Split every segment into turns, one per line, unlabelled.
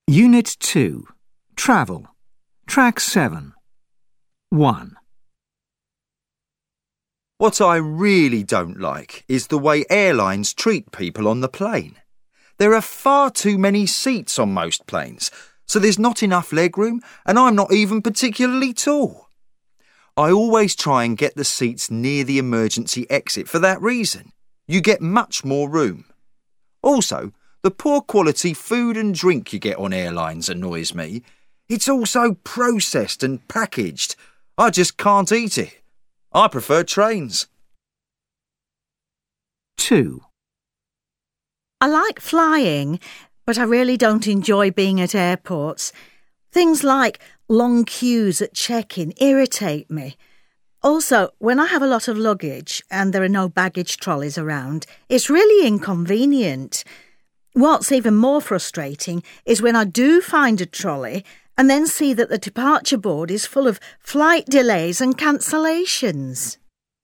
Unit 2. Travel. Track 7. 1.
What I really don't like is the way airlines treat people on the plane. There are far too many seats on most planes, so there's not enough legroom, and I'm not even particularly tall. I always try and get the seats near the emergency exit for that reason. You get much more room. Also, the poor quality food and drink you get on airlines annoys me. It's all so processed and packaged. I just can't eat it. I prefer trains.
2.
I like flying, but I really don't enjoy being at airports. Things like long queues at check-in irritate me. Also, when I have a lot of luggage and there are no baggage trolleys around, it's really inconvenient. What's even more frustrating is when I do find a trolley and then see that the departure board is full of flight delays and cancellations.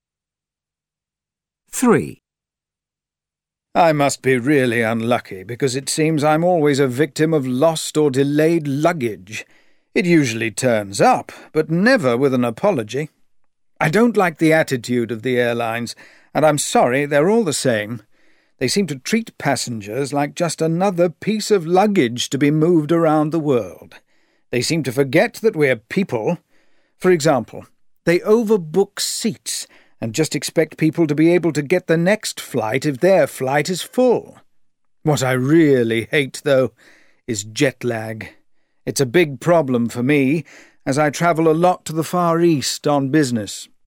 3.
I must be really unlucky because it seems I'm always a victim of lost or delayed luggage. It usually turns up, but never with an apology. I don't like the attitude of the airlines, and I'm sorry they're all the same. They seem to treat passengers like just another piece of luggage to be moved around the world. They seem to forget that we're people. For example, they overbook seats and just expect people to be able to get the next flight if their flight is full. What I really hate, though, is jet lag. It's a big problem for me, as I travel a lot to the Far East on business.